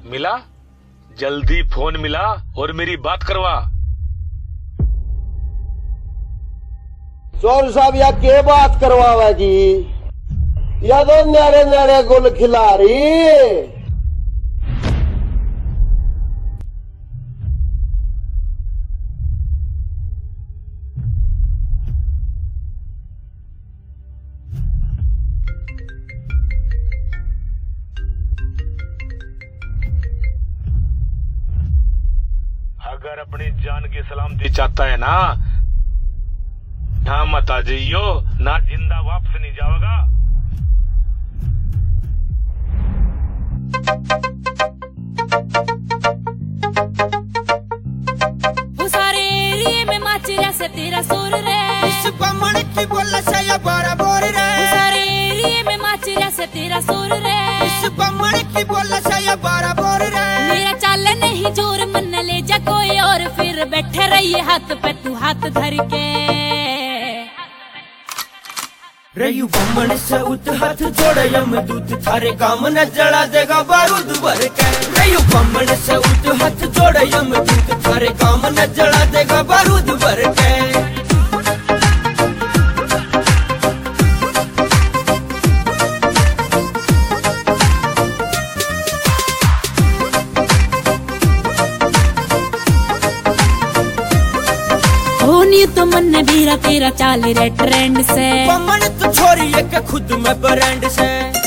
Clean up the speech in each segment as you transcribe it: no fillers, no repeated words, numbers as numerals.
मिला? जल्दी फोन मिला और मेरी बात करवा। चौर साहब या के बात करवावा जी, या तो न्यारे न्यारे गुल खिला रही। अगर अपनी जान की सलामती चाहता है ना, यहाँ मत आ जाइयो, ना जिंदा वापस नहीं जाओगा। वो सारे एरिए में माचिया से तेरा सुर रे, इस बमन की बोला से या बारा बोर रे। वो सारे एरिए में माचिया से तेरा सुर रे, इस बमन की बोला से या बारा बोर रे। मेरा चाल नहीं जोर मन ले जा कोई और, फिर बैठे रहिए हाथ पे तू हाथ धर के। रयू बमन से उत हाथ जोड़े यमदूत, थारे काम न जला देगा बारूद भर के। रयू बमन से उत हाथ जोड़े यमदूत, थारे काम न जला देगा बारूद भर के। होनी तो मन बीरा तेरा चाल रे ट्रेंड से, बमन तो छोरी एक खुद में ब्रांड से।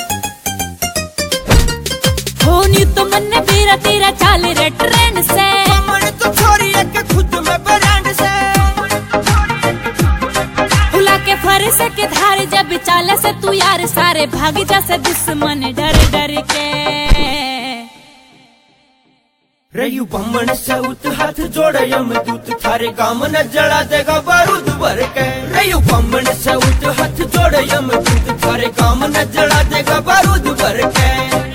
होनी तो मन बीरा तेरा चाल रे ट्रेंड से, बमन तो छोरी एक खुद में ब्रांड से। भुला के फर्श के धार जब चाल से तू यार, सारे भाग जा से दुश्मन डर डर के। रयू बमन से उत हाथ जोड़े यमदूत, थारे काम न जला देगा बारूद भर के। रयू बमन से उत हाथ जोड़े यमदूत, थारे काम न जला देगा बारूद भर के।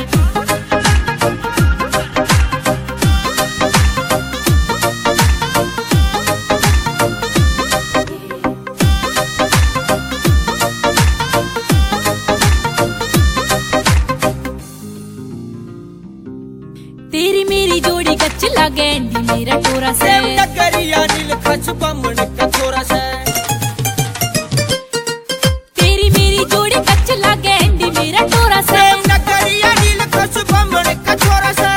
तेरी मेरी जोड़ी गच लागे एंडी मेरा टोरा से, नगरिया नील खच बमन का छोरा से। तेरी मेरी जोड़ी गच लागे एंडी मेरा टोरा से, नगरिया नील खच बमन का छोरा से।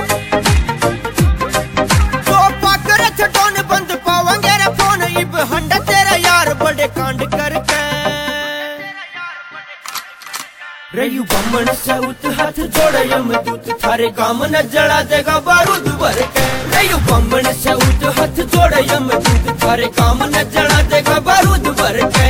तो पाकर थे टोन बंद पावांगे रे फोन, इब हंडा तेरा यार बड़े कांड करके। रयू बमन से उत हाथ जोड़े यमदूत, थारे काम न जला देगा बारूद भर के। रयू बमन से उत हाथ जोड़े यमदूत, थारे काम न जला देगा बारूद भर के।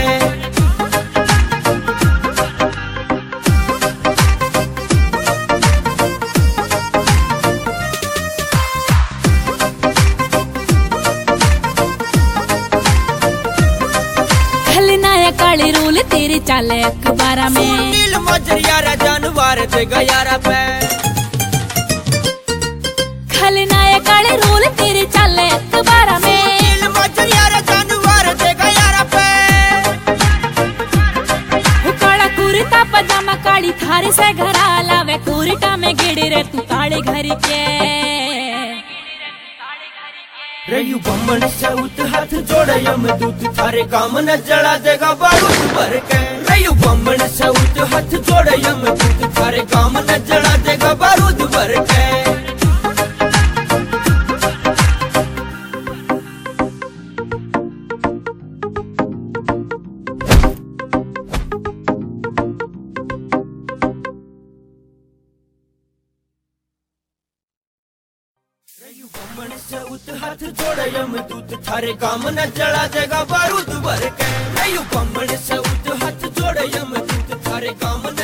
खलनायक काले रोल तेरे चाले अखबारा में, नील मजरिया जानवर देगा यारा पे। खलनायक काले रोल तेरे चाले अखबारा में, नील मजरिया जानवर देगा यारा पे। वो काला कुर्ता पजामा काली थारे से घर लावे, कुर्ता में गिड़ रे तू काले घर के। रयू बमन से उत हाथ जोड़े यमदूत, थारे काम न जला देगा बारूद भर के। रयू बमन से उत हाथ जोड़े यमदूत, थारे काम न जला देगा बारूद भर के। रयू बमन से उत हाथ जोड़े यमदूत, थारे काम न जला देगा बारूद भर के। रयू बमन से उत हाथ जोड़े यमदूत, थारे काम न